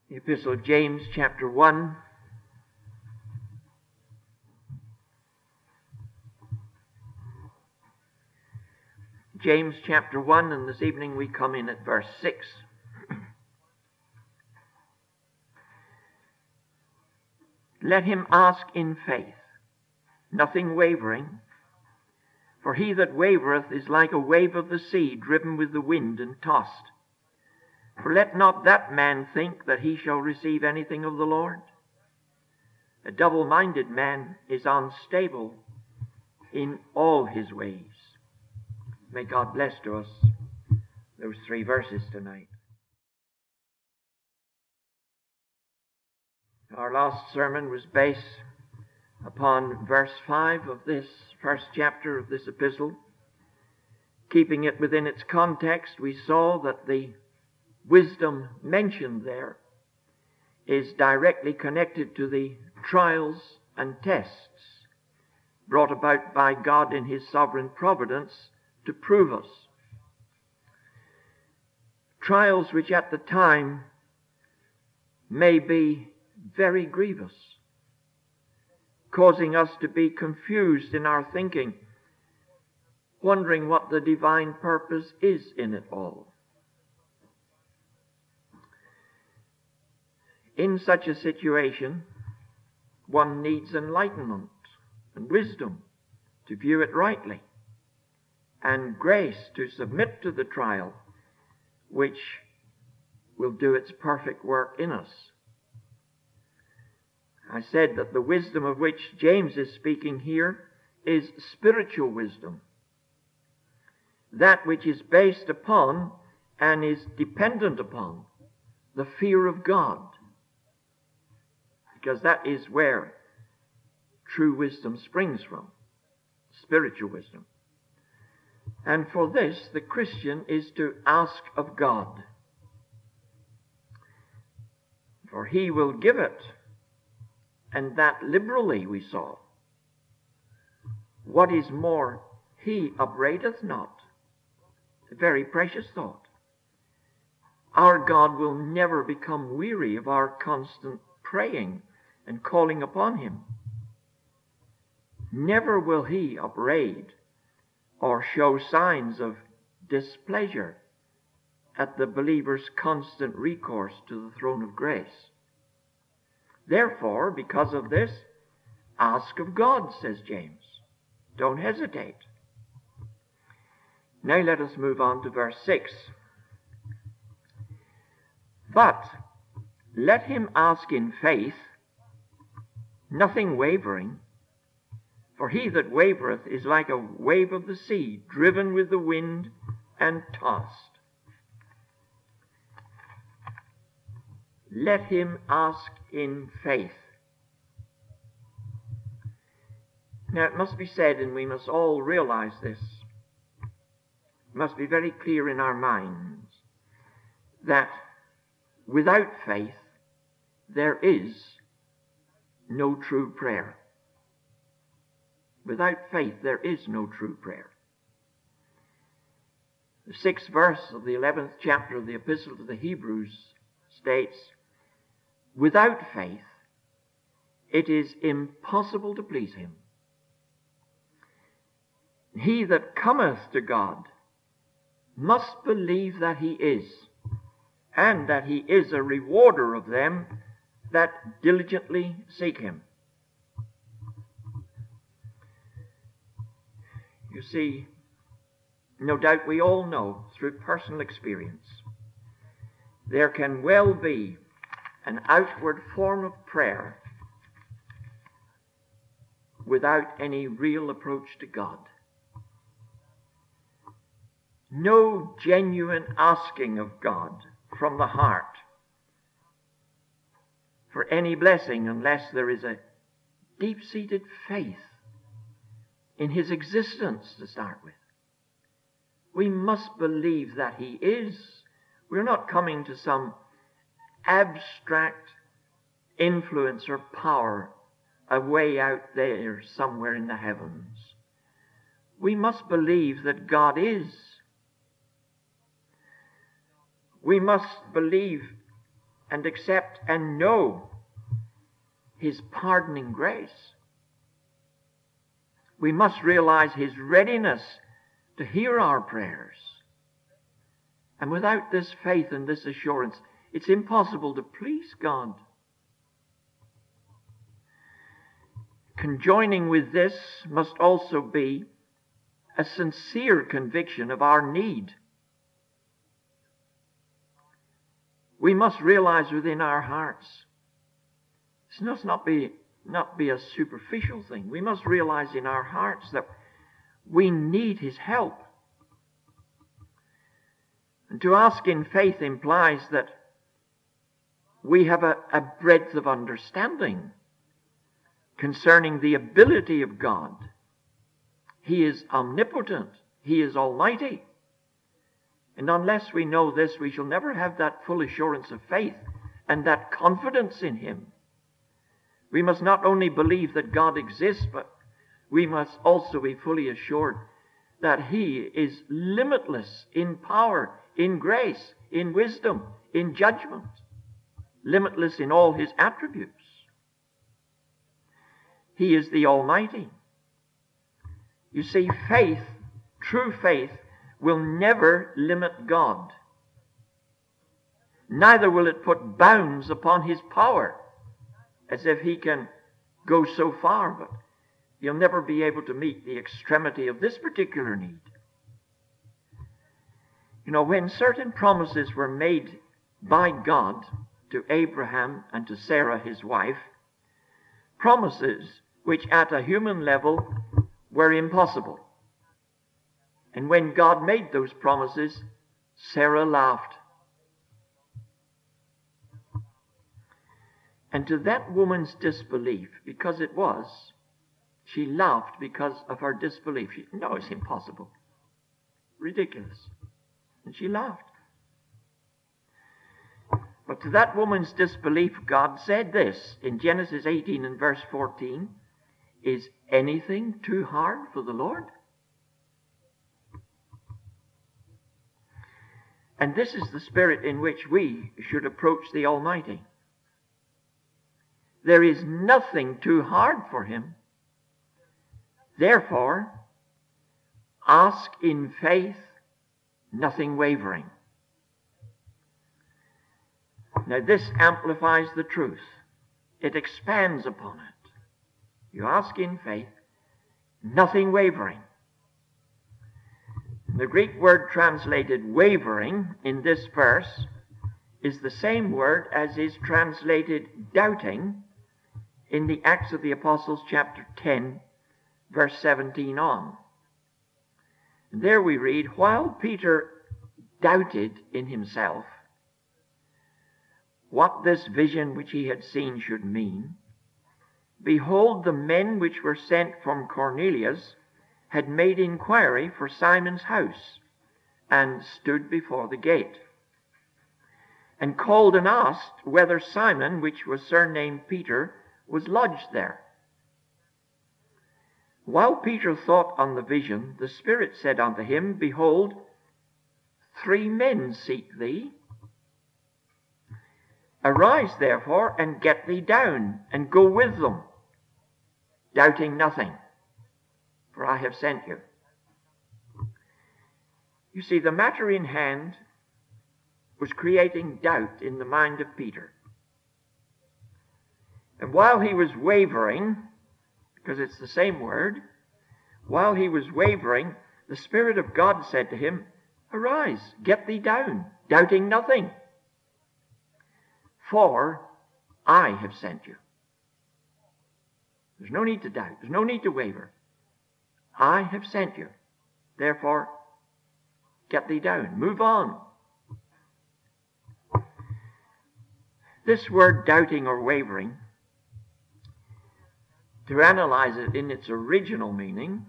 The Epistle of James, chapter 1. James chapter 1, and this evening we come in at verse 6. Let him ask in faith, nothing wavering, for he that wavereth is like a wave of the sea, driven with the wind and tossed. For let not that man think that he shall receive anything of the Lord. A double-minded man is unstable in all his ways. May God bless to us those 3 verses tonight. Our last sermon was based upon verse 5 of this first chapter of this epistle. Keeping it within its context, we saw that the wisdom mentioned there is directly connected to the trials and tests brought about by God in His sovereign providence to prove us. Trials which at the time may be very grievous, causing us to be confused in our thinking, wondering what the divine purpose is in it all. In such a situation, one needs enlightenment and wisdom to view it rightly, and grace to submit to the trial which will do its perfect work in us. I said that the wisdom of which James is speaking here is spiritual wisdom, that which is based upon and is dependent upon the fear of God, because that is where true wisdom springs from, spiritual wisdom. And for this, the Christian is to ask of God, for He will give it, and that liberally, we saw. What is more, He upbraideth not. A very precious thought. Our God will never become weary of our constant praying and calling upon Him. Never will He upbraid or show signs of displeasure at the believer's constant recourse to the throne of grace. Therefore, because of this, ask of God, says James. Don't hesitate. Now let us move on to verse 6. But let him ask in faith, nothing wavering, for he that wavereth is like a wave of the sea, driven with the wind and tossed. Let him ask in faith. Now it must be said, and we must all realize this, it must be very clear in our minds, that without faith there is no true prayer. Without faith there is no true prayer. The 6th verse of the 11th chapter of the Epistle to the Hebrews states, without faith it is impossible to please Him. He that cometh to God must believe that He is, and that He is a rewarder of them that diligently seek Him. You see, no doubt we all know through personal experience, there can well be an outward form of prayer without any real approach to God. No genuine asking of God from the heart for any blessing unless there is a deep-seated faith in His existence to start with. We must believe that He is. We're not coming to some abstract influence or power away out there somewhere in the heavens. We must believe that God is. We must believe and accept and know His pardoning grace. We must realize His readiness to hear our prayers. And without this faith and this assurance, it's impossible to please God. Conjoining with this must also be a sincere conviction of our need. We must realize within our hearts, this must not be a superficial thing. We must realize in our hearts that we need His help. And to ask in faith implies that we have a breadth of understanding concerning the ability of God. He is omnipotent. He is almighty. And unless we know this, we shall never have that full assurance of faith and that confidence in Him. We must not only believe that God exists, but we must also be fully assured that He is limitless in power, in grace, in wisdom, in judgment, limitless in all His attributes. He is the Almighty. You see, faith, true faith, will never limit God. Neither will it put bounds upon His power, as if He can go so far, but He'll never be able to meet the extremity of this particular need. You know, when certain promises were made by God to Abraham and to Sarah, his wife, promises which at a human level were impossible. And when God made those promises, Sarah laughed. And to that woman's disbelief, because it was, she laughed because of her disbelief. No, it's impossible. Ridiculous. And she laughed. But to that woman's disbelief, God said this in Genesis 18 and verse 14, "Is anything too hard for the Lord?" And this is the spirit in which we should approach the Almighty. There is nothing too hard for Him. Therefore, ask in faith, nothing wavering. Now this amplifies the truth. It expands upon it. You ask in faith, nothing wavering. The Greek word translated wavering in this verse is the same word as is translated doubting in the Acts of the Apostles chapter 10, verse 17 on. And there we read, "While Peter doubted in himself what this vision which he had seen should mean, behold, the men which were sent from Cornelius had made inquiry for Simon's house, and stood before the gate, and called and asked whether Simon, which was surnamed Peter, was lodged there. While Peter thought on the vision, the Spirit said unto him, Behold, 3 men seek thee. Arise, therefore, and get thee down, and go with them, doubting nothing, for I have sent you." You see, the matter in hand was creating doubt in the mind of Peter. And while he was wavering, because it's the same word, while he was wavering, the Spirit of God said to him, "Arise, get thee down, doubting nothing, for I have sent you." There's no need to doubt. There's no need to waver. I have sent you. Therefore, get thee down. Move on. This word doubting or wavering, to analyze it in its original meaning,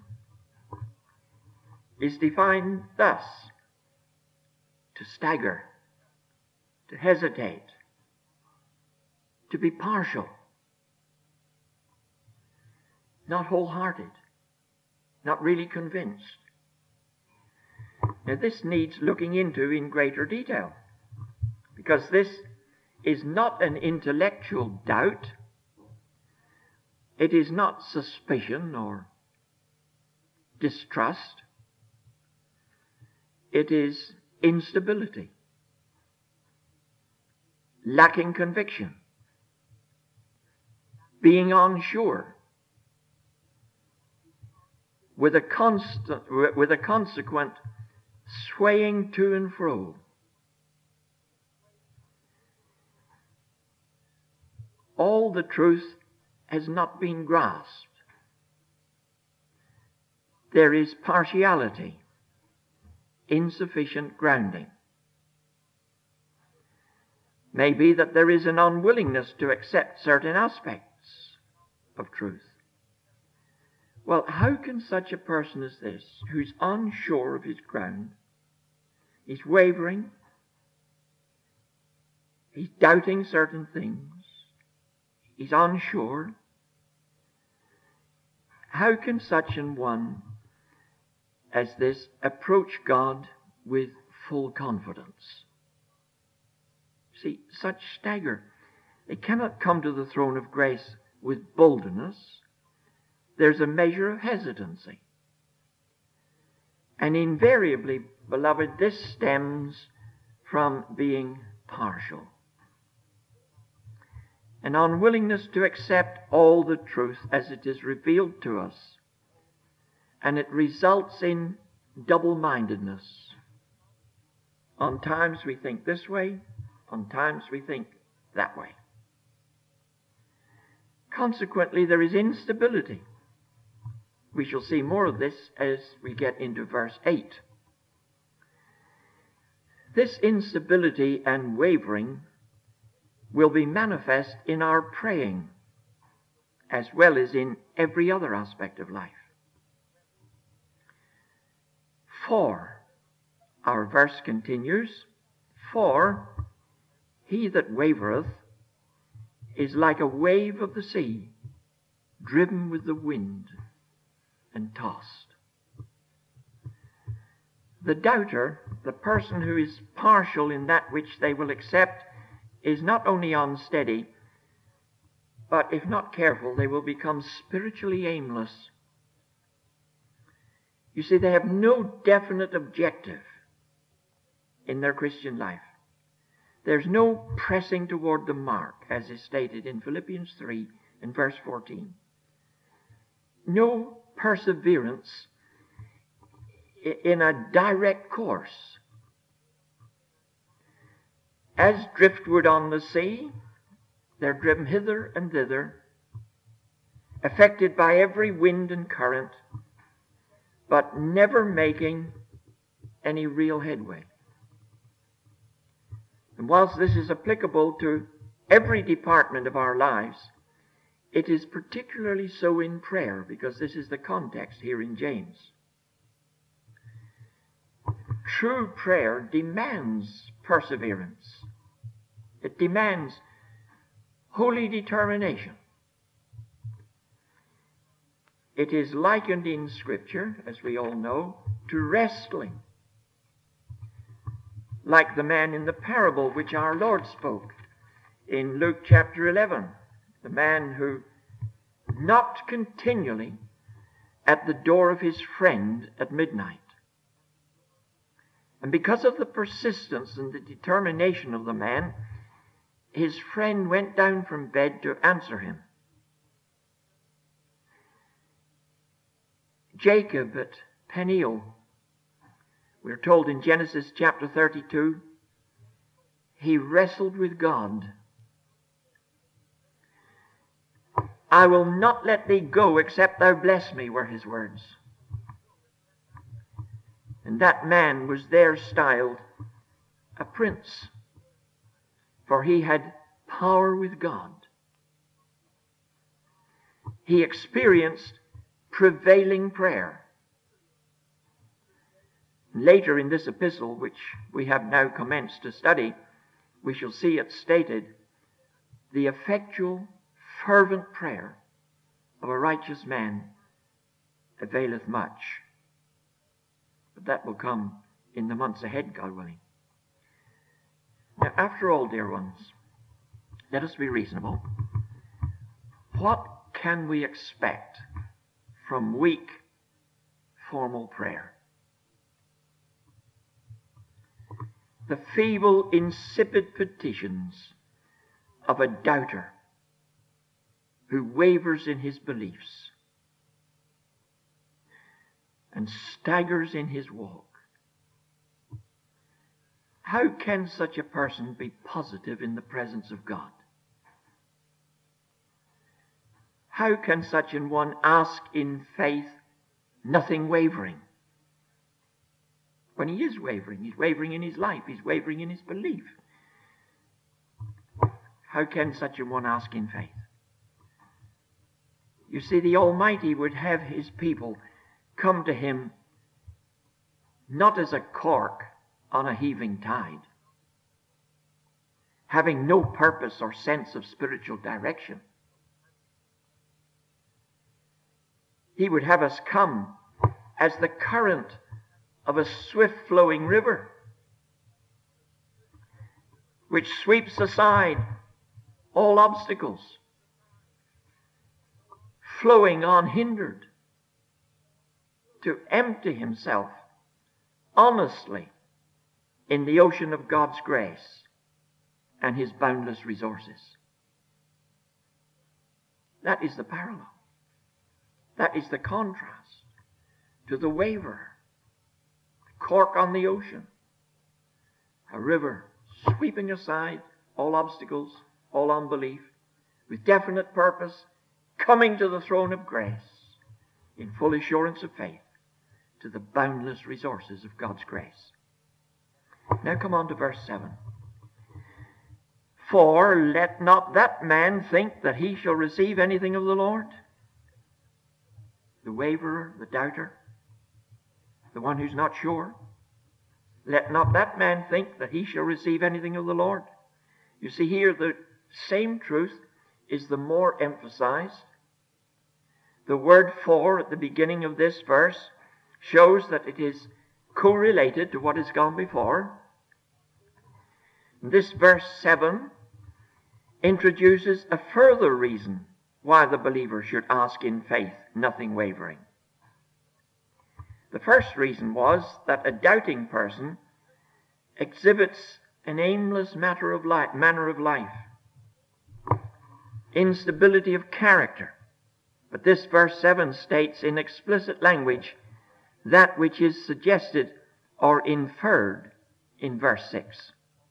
is defined thus: to stagger, to hesitate, to be partial, not wholehearted, not really convinced. Now this needs looking into in greater detail, because this is not an intellectual doubt. It is not suspicion or distrust. It is instability, lacking conviction, being unsure, with a consequent swaying to and fro. All the truth has not been grasped. There is partiality, insufficient grounding. Maybe that there is an unwillingness to accept certain aspects of truth. Well, how can such a person as this, who's unsure of his ground, he's wavering, he's doubting certain things, he's unsure, how can such an one as this approach God with full confidence? See, such stagger. They cannot come to the throne of grace with boldness. There's a measure of hesitancy. And invariably, beloved, this stems from being partial. An unwillingness to accept all the truth as it is revealed to us. And it results in double-mindedness. On times we think this way, on times we think that way. Consequently, there is instability. We shall see more of this as we get into verse 8. This instability and wavering will be manifest in our praying as well as in every other aspect of life. For, our verse continues, for he that wavereth is like a wave of the sea, driven with the wind and tossed. The doubter, the person who is partial in that which they will accept, is not only unsteady, but if not careful, they will become spiritually aimless. You see, they have no definite objective in their Christian life. There's no pressing toward the mark, as is stated in Philippians 3 and verse 14. No perseverance in a direct course. As driftwood on the sea, they're driven hither and thither, affected by every wind and current, but never making any real headway. And whilst this is applicable to every department of our lives, it is particularly so in prayer, because this is the context here in James. True prayer demands perseverance. It demands holy determination. It is likened in Scripture, as we all know, to wrestling, like the man in the parable which our Lord spoke in Luke chapter 11, the man who knocked continually at the door of his friend at midnight. And because of the persistence and the determination of the man, his friend went down from bed to answer him. Jacob at Peniel, we're told in Genesis chapter 32, he wrestled with God. I will not let thee go except thou bless me, were his words. And that man was there styled a prince, for he had power with God. He experienced prevailing prayer. Later in this epistle, which we have now commenced to study, we shall see it stated, the effectual, fervent prayer of a righteous man availeth much. But that will come in the months ahead, God willing. Now, after all, dear ones, let us be reasonable. What can we expect from weak, formal prayer? The feeble, insipid petitions of a doubter who wavers in his beliefs and staggers in his walk. How can such a person be positive in the presence of God? How can such an one ask in faith, nothing wavering? When he is wavering, he's wavering in his life, he's wavering in his belief. How can such an one ask in faith? You see, the Almighty would have his people come to him not as a cork on a heaving tide, having no purpose or sense of spiritual direction. He would have us come as the current of a swift-flowing river, which sweeps aside all obstacles, flowing unhindered, to empty himself honestly in the ocean of God's grace and his boundless resources. That is the parallel. That is the contrast to the waverer, the cork on the ocean, a river sweeping aside all obstacles, all unbelief, with definite purpose, coming to the throne of grace in full assurance of faith to the boundless resources of God's grace. Now come on to verse 7. For let not that man think that he shall receive anything of the Lord. The waverer, the doubter, the one who's not sure. Let not that man think that he shall receive anything of the Lord. You see here, the same truth is the more emphasized. The word for at the beginning of this verse shows that it is correlated to what has gone before. This verse 7 introduces a further reason why the believer should ask in faith, nothing wavering. The first reason was that a doubting person exhibits an aimless manner of life, instability of character. But this verse 7 states in explicit language that which is suggested or inferred in verse 6.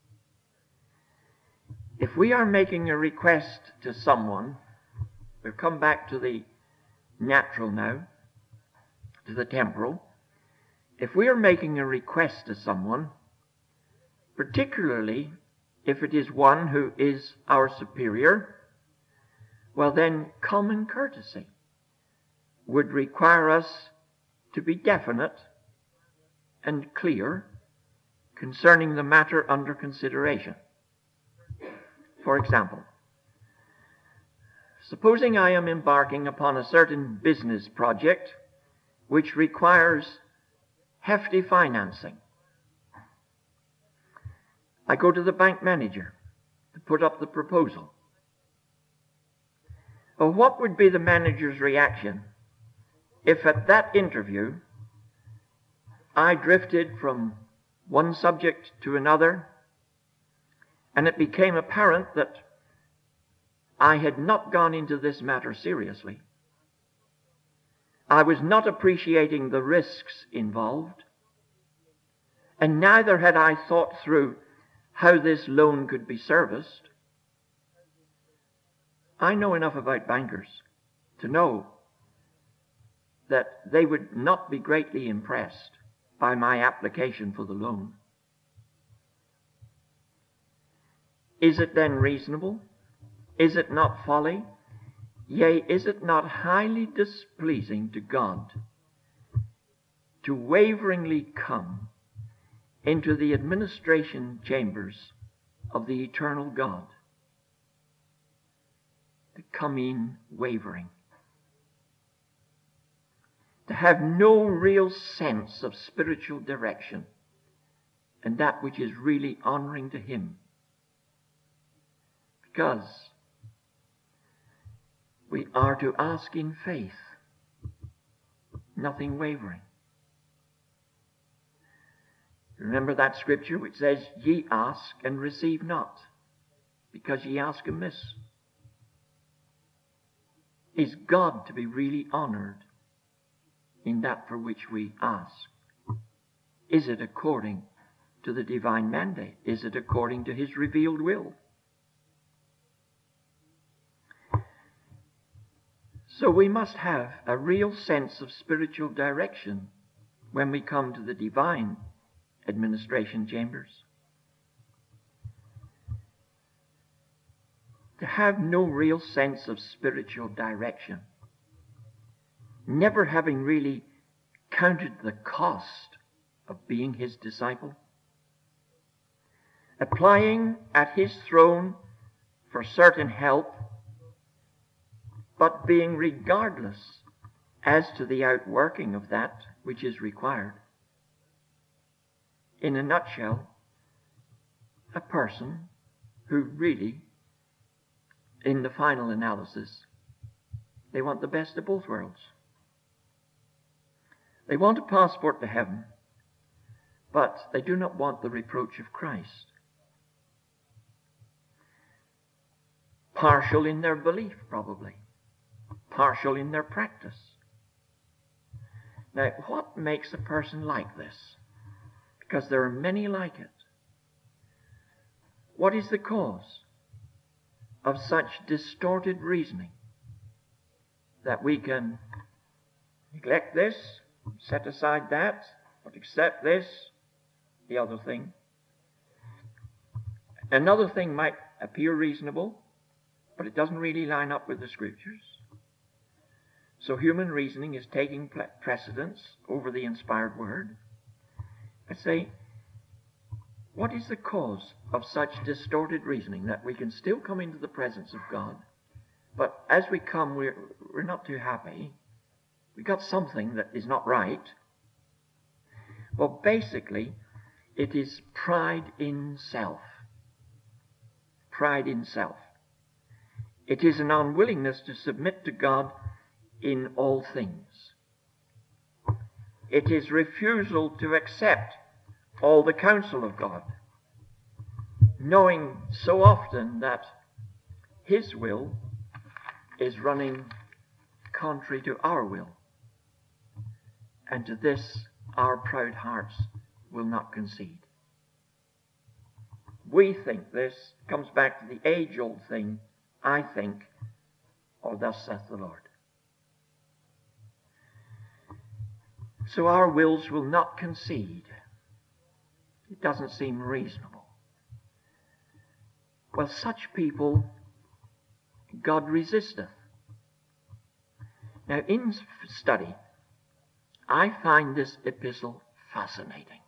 If we are making a request to someone, we'll come back to the natural now, to the temporal. If we are making a request to someone, particularly if it is one who is our superior, well then common courtesy would require us to be definite and clear concerning the matter under consideration. For example, supposing I am embarking upon a certain business project which requires hefty financing. I go to the bank manager to put up the proposal. Well, what would be the manager's reaction if at that interview I drifted from one subject to another and it became apparent that I had not gone into this matter seriously? I was not appreciating the risks involved, and neither had I thought through how this loan could be serviced. I know enough about bankers to know that they would not be greatly impressed by my application for the loan. Is it then reasonable? Is it not folly? Yea, is it not highly displeasing to God to waveringly come into the administration chambers of the eternal God? To come in wavering. To have no real sense of spiritual direction and that which is really honoring to Him. Because we are to ask in faith, nothing wavering. Remember that scripture which says, ye ask and receive not, because ye ask amiss. Is God to be really honored in that for which we ask? Is it according to the divine mandate? Is it according to his revealed will? So we must have a real sense of spiritual direction when we come to the divine administration chambers. To have no real sense of spiritual direction, never having really counted the cost of being his disciple, applying at his throne for certain help, but being regardless as to the outworking of that which is required. In a nutshell, a person who really, in the final analysis, they want the best of both worlds. They want a passport to heaven, but they do not want the reproach of Christ. Partial in their belief, probably. Partial in their practice. Now, what makes a person like this? Because there are many like it. What is the cause of such distorted reasoning that we can neglect this, set aside that, but accept this, the other thing? Another thing might appear reasonable, but it doesn't really line up with the Scriptures. So human reasoning is taking precedence over the inspired Word. I say, what is the cause of such distorted reasoning that we can still come into the presence of God, but as we come, we're not too happy. We got something that is not right. Well, basically, it is pride in self. Pride in self. It is an unwillingness to submit to God in all things. It is refusal to accept all the counsel of God, knowing so often that his will is running contrary to our will. And to this, our proud hearts will not concede. We think this comes back to the age-old thing, I think, or thus saith the Lord. So our wills will not concede. It doesn't seem reasonable. Well, such people God resisteth. Now, in study, I find this epistle fascinating,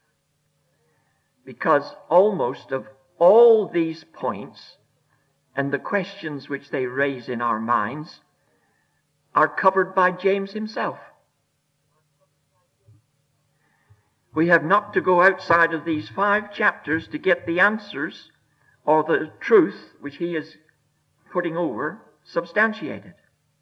because almost of all these points and the questions which they raise in our minds are covered by James himself. We have not to go outside of these 5 chapters to get the answers or the truth which he is putting over substantiated.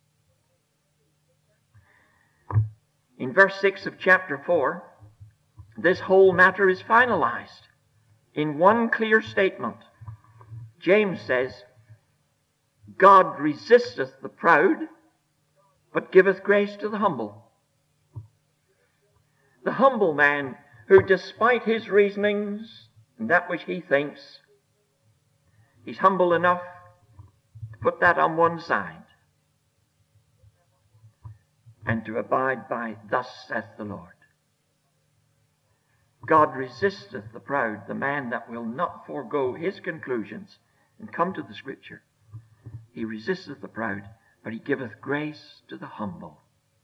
In verse 6 of chapter 4, this whole matter is finalized in one clear statement. James says, God resisteth the proud, but giveth grace to the humble. The humble man who, despite his reasonings and that which he thinks, he's humble enough to put that on one side and to abide by, thus saith the Lord. God resisteth the proud, the man that will not forego his conclusions and come to the Scripture. He resisteth the proud, but he giveth grace to the humble.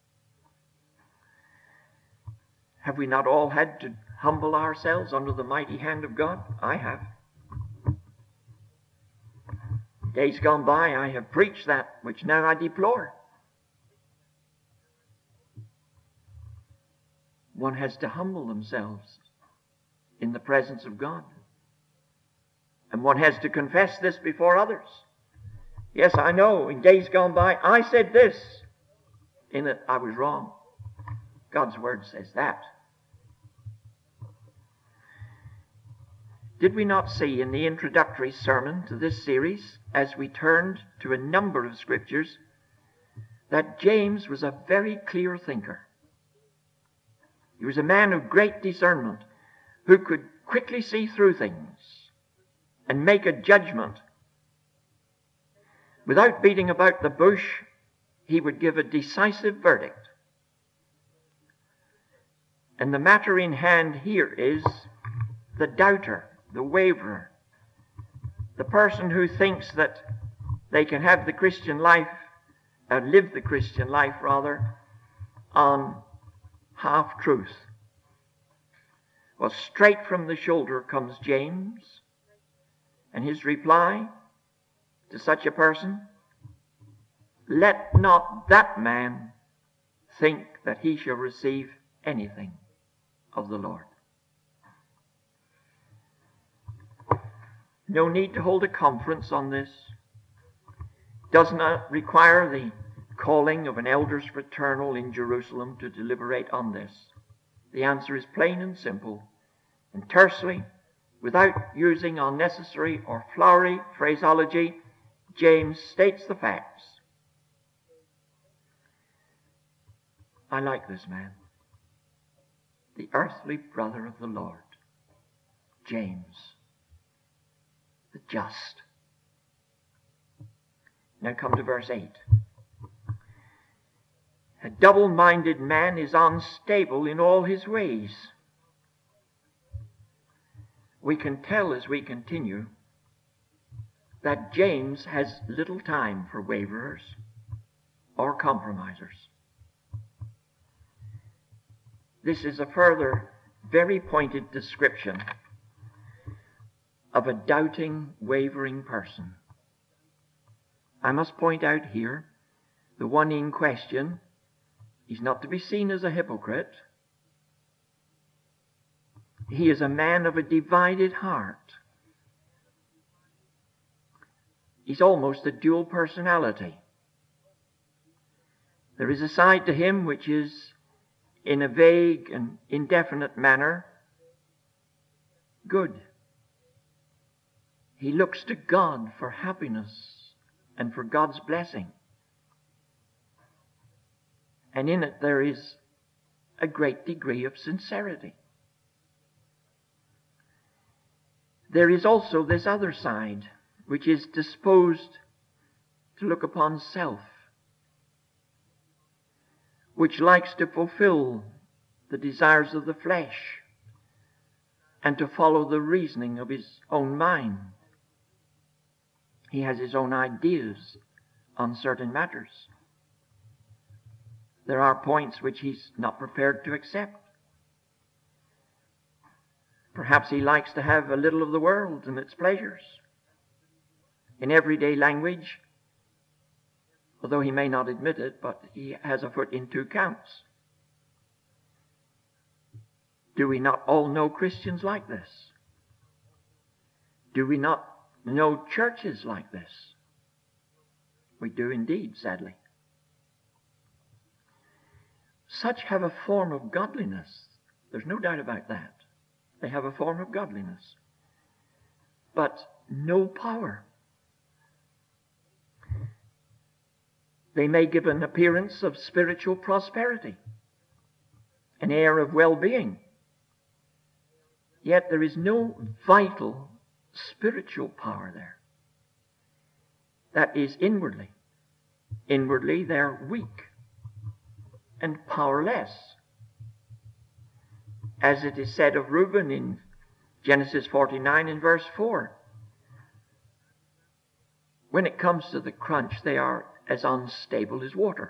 Have we not all had to humble ourselves under the mighty hand of God? I have. Days gone by, I have preached that which now I deplore. One has to humble themselves in the presence of God. And one has to confess this before others. Yes, I know, in days gone by, I said this. In it, I was wrong. God's Word says that. Did we not see in the introductory sermon to this series, as we turned to a number of scriptures, that James was a very clear thinker? He was a man of great discernment who could quickly see through things and make a judgment. Without beating about the bush, he would give a decisive verdict. And the matter in hand here is the doubter, the waverer, the person who thinks that they can have the Christian life, live the Christian life rather, on half-truth. Well, straight from the shoulder comes James, and his reply to such a person: let not that man think that he shall receive anything of the Lord. No need to hold a conference on this. Does not require the calling of an elders fraternal in Jerusalem to deliberate on this. The answer is plain and simple, and tersely, without using unnecessary or flowery phraseology, James states the facts. I like this man, the earthly brother of the Lord, James, the just. Now come to verse 8. A double-minded man is unstable in all his ways. We can tell as we continue that James has little time for waverers or compromisers. This is a further very pointed description of a doubting, wavering person. I must point out here, the one in question is not to be seen as a hypocrite. He is a man of a divided heart. He's almost a dual personality. There is a side to him which is, in a vague and indefinite manner, good. He looks to God for happiness and for God's blessing. And in it there is a great degree of sincerity. There is also this other side, which is disposed to look upon self, which likes to fulfill the desires of the flesh and to follow the reasoning of his own mind. He has his own ideas on certain matters. There are points which he's not prepared to accept. Perhaps he likes to have a little of the world and its pleasures. In everyday language, although he may not admit it, but he has a foot in two camps. Do we not all know Christians like this? Do we not know churches like this? We do indeed, sadly. Such have a form of godliness. There's no doubt about that. They have a form of godliness, but no power. They may give an appearance of spiritual prosperity, an air of well-being, yet there is no vital spiritual power there. That is inwardly. Inwardly they're weak and powerless. As it is said of Reuben in Genesis 49 in verse 4. When it comes to the crunch, they are as unstable as water.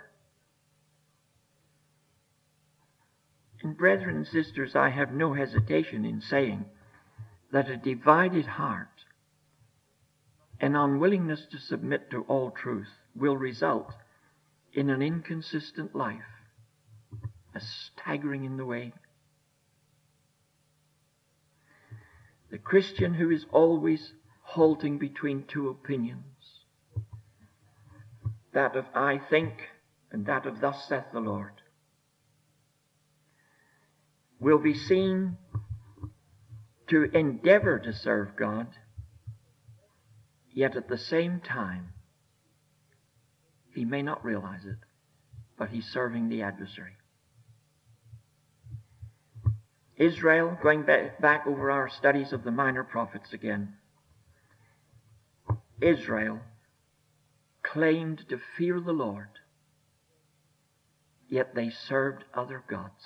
And brethren and sisters, I have no hesitation in saying that a divided heart, an unwillingness to submit to all truth, will result in an inconsistent life, a staggering in the way. The Christian who is always halting between two opinions, that of I think and that of thus saith the Lord, will be seen to endeavor to serve God, yet at the same time he may not realize it, but he's serving the adversary. Israel, going back over our studies of the minor prophets again, Israel claimed to fear the Lord, yet they served other gods.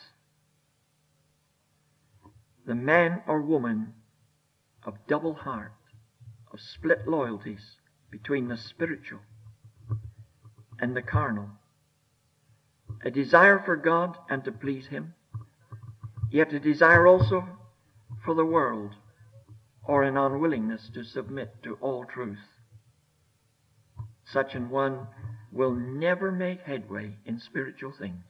The man or woman of double heart, of split loyalties between the spiritual and the carnal, a desire for God and to please Him, yet a desire also for the world, or an unwillingness to submit to all truth. Such an one will never make headway in spiritual things.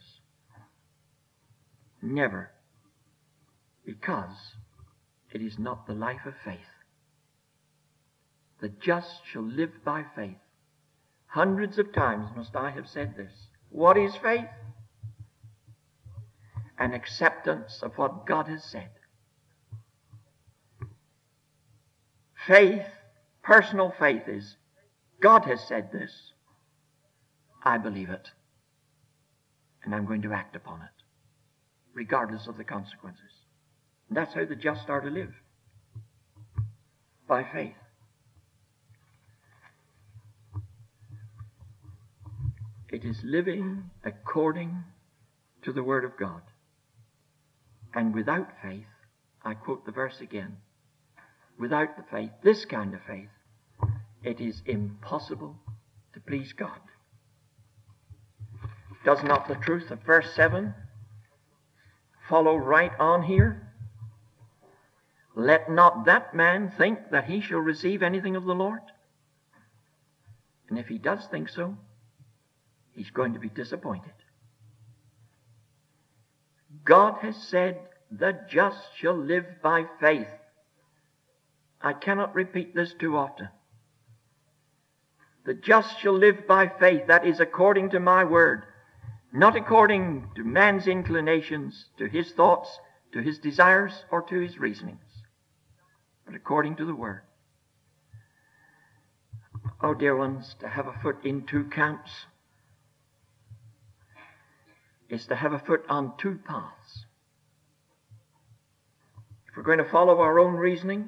Never. Because it is not the life of faith. The just shall live by faith. Hundreds of times must I have said this. What is faith? An acceptance of what God has said. Faith, personal faith, is God has said this. I believe it. And I'm going to act upon it, regardless of the consequences. And that's how the just are to live. By faith. It is living according to the Word of God. And without faith, I quote the verse again, without the faith, this kind of faith, it is impossible to please God. Does not the truth of verse 7 follow right on here? Let not that man think that he shall receive anything of the Lord. And if he does think so, he's going to be disappointed. God has said, the just shall live by faith. I cannot repeat this too often. The just shall live by faith. That is according to my word. Not according to man's inclinations, to his thoughts, to his desires, or to his reasonings, but according to the word. Oh, dear ones, to have a foot in two camps is to have a foot on two paths. If we're going to follow our own reasoning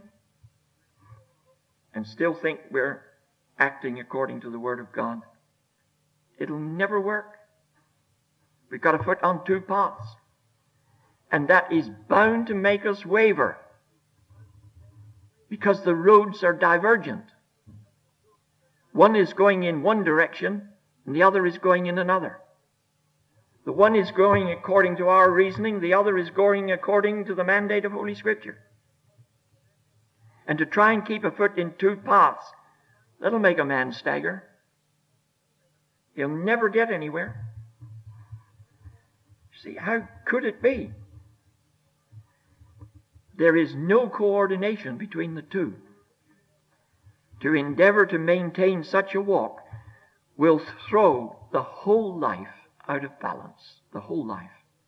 and still think we're acting according to the Word of God, it'll never work. We've got a foot on two paths, and that is bound to make us waver because the roads are divergent. One is going in one direction and the other is going in another. The one is going according to our reasoning, the other is going according to the mandate of Holy Scripture. And to try and keep a foot in two paths, that'll make a man stagger. He'll never get anywhere. See, how could it be? There is no coordination between the two. To endeavor to maintain such a walk will throw the whole life out of balance. The whole life.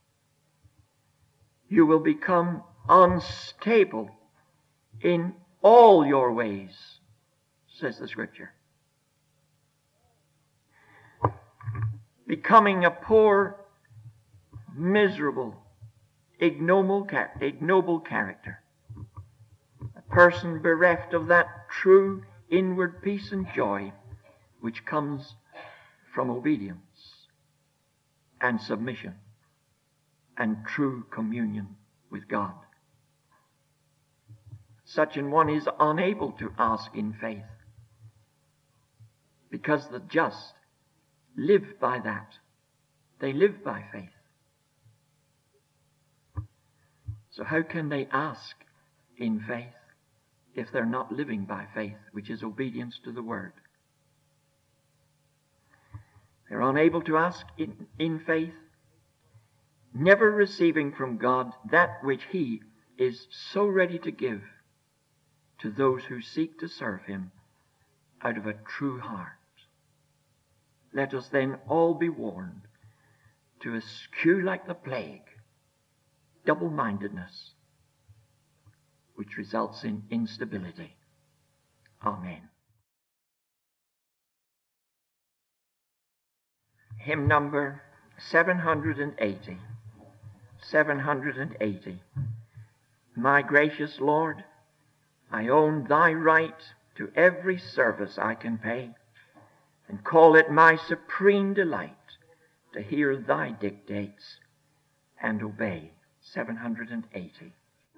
You will become unstable in all your ways, says the Scripture. Becoming a poor, miserable, ignoble character. A person bereft of that true inward peace and joy which comes from obedience and submission and true communion with God. Such an one is unable to ask in faith, because the just live by that. They live by faith. So how can they ask in faith if they're not living by faith, which is obedience to the Word? They're unable to ask in faith, never receiving from God that which He is so ready to give to those who seek to serve him out of a true heart. Let us then all be warned to eschew like the plague double-mindedness, which results in instability. Amen. Hymn number 780. 780. My gracious Lord, I own thy right to every service I can pay, and call it my supreme delight to hear thy dictates and obey. 780.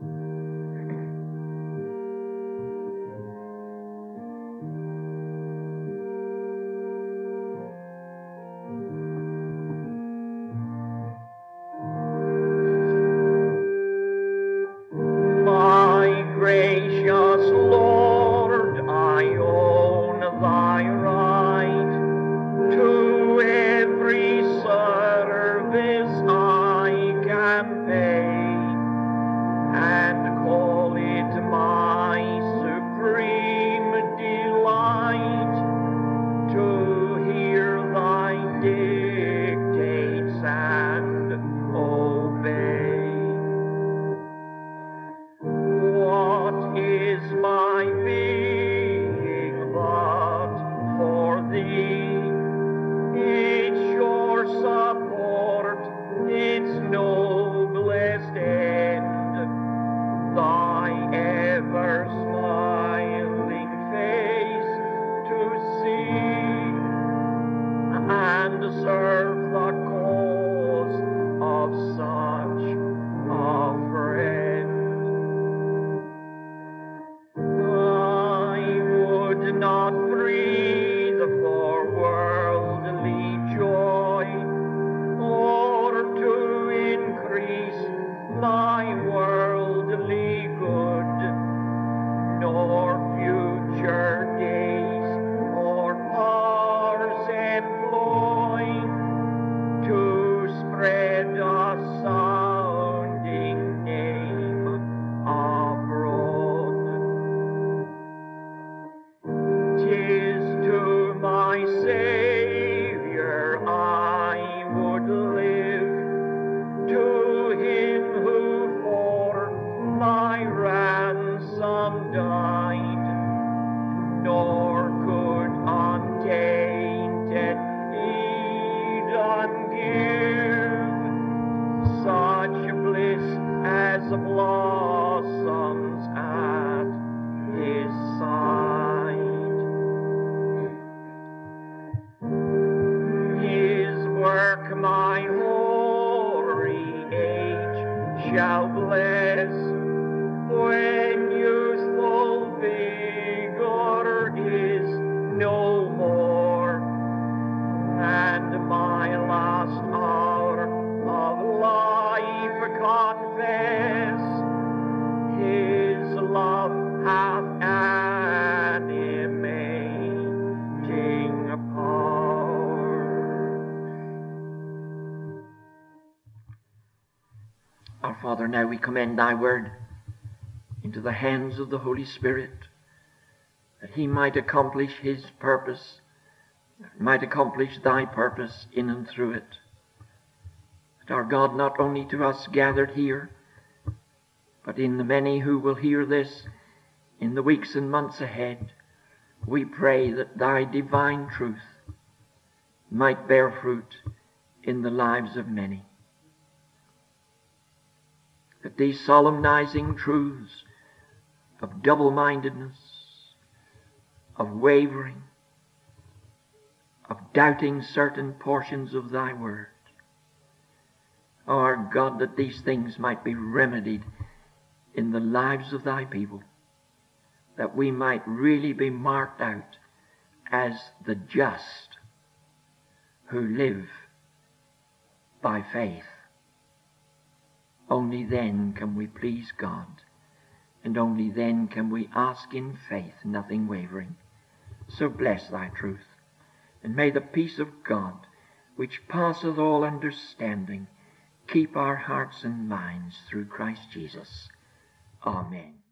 Father, now we commend thy word into the hands of the Holy Spirit, that he might accomplish his purpose, might accomplish thy purpose in and through it. That our God, not only to us gathered here, but in the many who will hear this in the weeks and months ahead, we pray that thy divine truth might bear fruit in the lives of many. That these solemnizing truths of double-mindedness, of wavering, of doubting certain portions of thy word, our God, that these things might be remedied in the lives of thy people, that we might really be marked out as the just who live by faith. Only then can we please God, and only then can we ask in faith, nothing wavering. So bless thy truth, and may the peace of God, which passeth all understanding, keep our hearts and minds through Christ Jesus. Amen.